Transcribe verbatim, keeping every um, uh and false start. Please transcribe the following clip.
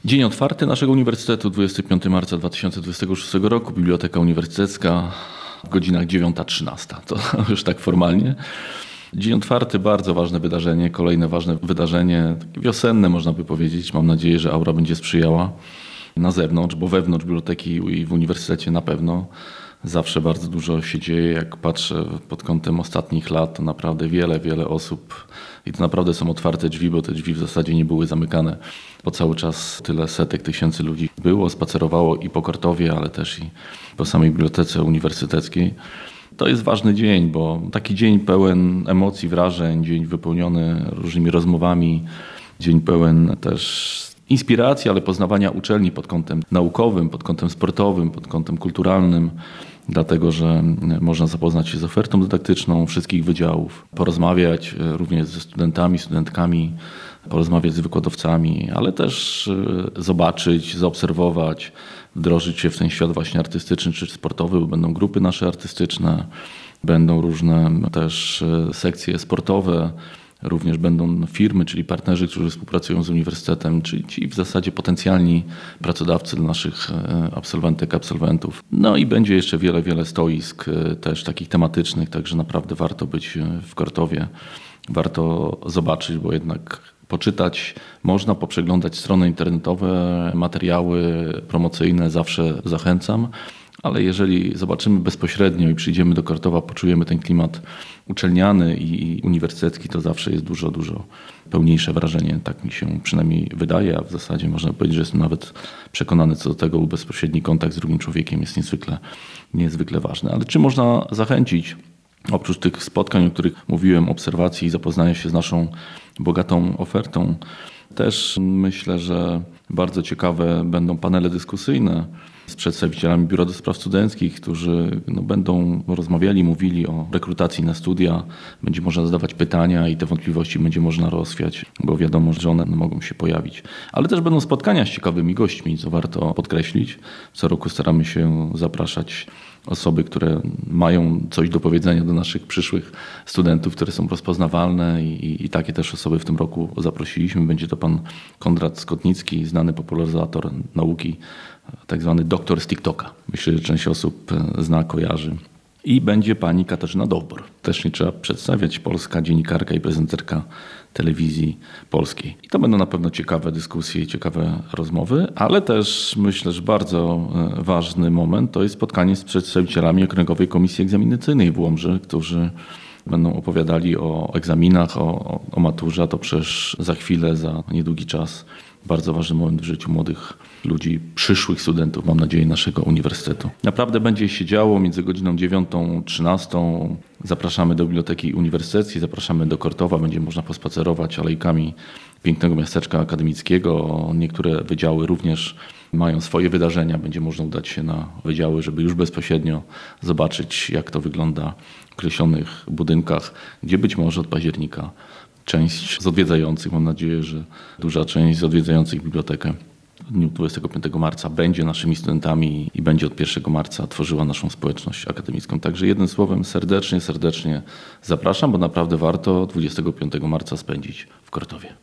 Dzień otwarty naszego uniwersytetu, dwudziestego piątego marca dwa tysiące dwudziestego szóstego roku, Biblioteka Uniwersytecka w godzinach dziewiąta trzynaście. To już tak formalnie. Dzień otwarty, bardzo ważne wydarzenie, kolejne ważne wydarzenie, takie wiosenne można by powiedzieć. Mam nadzieję, że aura będzie sprzyjała na zewnątrz, bo wewnątrz biblioteki i w uniwersytecie na pewno. Zawsze bardzo dużo się dzieje. Jak patrzę pod kątem ostatnich lat, to naprawdę wiele, wiele osób i to naprawdę są otwarte drzwi, bo te drzwi w zasadzie nie były zamykane, bo cały czas tyle setek tysięcy ludzi było, spacerowało i po Kortowie, ale też i po samej bibliotece uniwersyteckiej. To jest ważny dzień, bo taki dzień pełen emocji, wrażeń, dzień wypełniony różnymi rozmowami, dzień pełen też inspiracji, ale poznawania uczelni pod kątem naukowym, pod kątem sportowym, pod kątem kulturalnym, dlatego że można zapoznać się z ofertą dydaktyczną wszystkich wydziałów, porozmawiać również ze studentami, studentkami, porozmawiać z wykładowcami, ale też zobaczyć, zaobserwować, wdrożyć się w ten świat właśnie artystyczny czy sportowy, bo będą grupy nasze artystyczne, będą różne też sekcje sportowe, również będą firmy, czyli partnerzy, którzy współpracują z uniwersytetem, czyli ci w zasadzie potencjalni pracodawcy dla naszych absolwentek, absolwentów. No i będzie jeszcze wiele, wiele stoisk też takich tematycznych, także naprawdę warto być w Kortowie, warto zobaczyć, bo jednak poczytać można, poprzeglądać strony internetowe, materiały promocyjne, zawsze zachęcam. Ale jeżeli zobaczymy bezpośrednio i przyjdziemy do Kortowa, poczujemy ten klimat uczelniany i uniwersytecki, to zawsze jest dużo, dużo pełniejsze wrażenie. Tak mi się przynajmniej wydaje, a w zasadzie można powiedzieć, że jestem nawet przekonany co do tego, bo bezpośredni kontakt z drugim człowiekiem jest niezwykle, niezwykle ważny. Ale czy można zachęcić? Oprócz tych spotkań, o których mówiłem, obserwacji i zapoznania się z naszą bogatą ofertą, też myślę, że bardzo ciekawe będą panele dyskusyjne z przedstawicielami Biura do Spraw Studenckich, którzy no, będą rozmawiali, mówili o rekrutacji na studia. Będzie można zadawać pytania i te wątpliwości będzie można rozwiać, bo wiadomo, że one mogą się pojawić. Ale też będą spotkania z ciekawymi gośćmi, co warto podkreślić. Co roku staramy się zapraszać osoby, które mają coś do powiedzenia do naszych przyszłych studentów, które są rozpoznawalne i, i takie też osoby w tym roku zaprosiliśmy. Będzie to pan Konrad Skotnicki, znany popularyzator nauki, tak zwany doktor z TikToka. Myślę, że część osób zna, kojarzy. I będzie pani Katarzyna Dowbor. Też nie trzeba przedstawiać, polska dziennikarka i prezenterka telewizji polskiej. I to będą na pewno ciekawe dyskusje i ciekawe rozmowy, ale też myślę, że bardzo ważny moment to jest spotkanie z przedstawicielami Okręgowej Komisji Egzaminacyjnej w Łomży, którzy będą opowiadali o egzaminach, o, o maturze, a to przecież za chwilę, za niedługi czas bardzo ważny moment w życiu młodych ludzi, przyszłych studentów, mam nadzieję, naszego uniwersytetu. Naprawdę będzie się działo między godziną dziewiątą a trzynastą. Zapraszamy do Biblioteki Uniwersyteckiej, zapraszamy do Kortowa. Będzie można pospacerować alejkami pięknego miasteczka akademickiego. Niektóre wydziały również mają swoje wydarzenia. Będzie można udać się na wydziały, żeby już bezpośrednio zobaczyć, jak to wygląda w określonych budynkach, gdzie być może od października część z odwiedzających, mam nadzieję, że duża część z odwiedzających bibliotekę w dniu dwudziestego piątego marca będzie naszymi studentami i będzie od pierwszego marca tworzyła naszą społeczność akademicką. Także jednym słowem serdecznie, serdecznie zapraszam, bo naprawdę warto dwudziestego piątego marca spędzić w Kortowie.